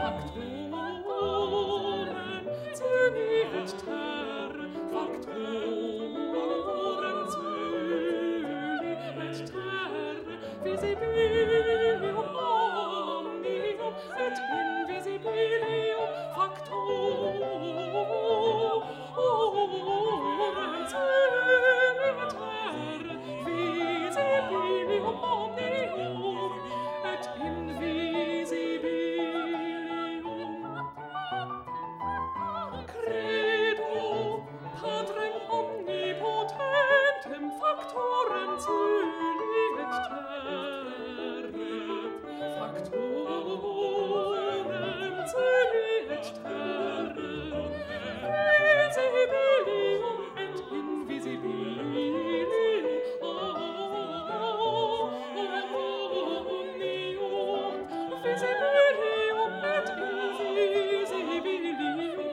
factorem celi et terra, factorem celi et terra, visibilium omnium et invisibilium, factorem celi et terra, visibilium omnium et invisibilium. Credo Patrem omnipotentem, factorem celi et terra, factorem celi et terra, visibilium et invisibilium omnium, visibilium et invisibilium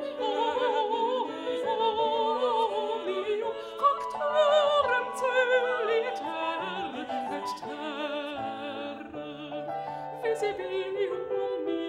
omnium, factorem celi et terra, visibilium omnium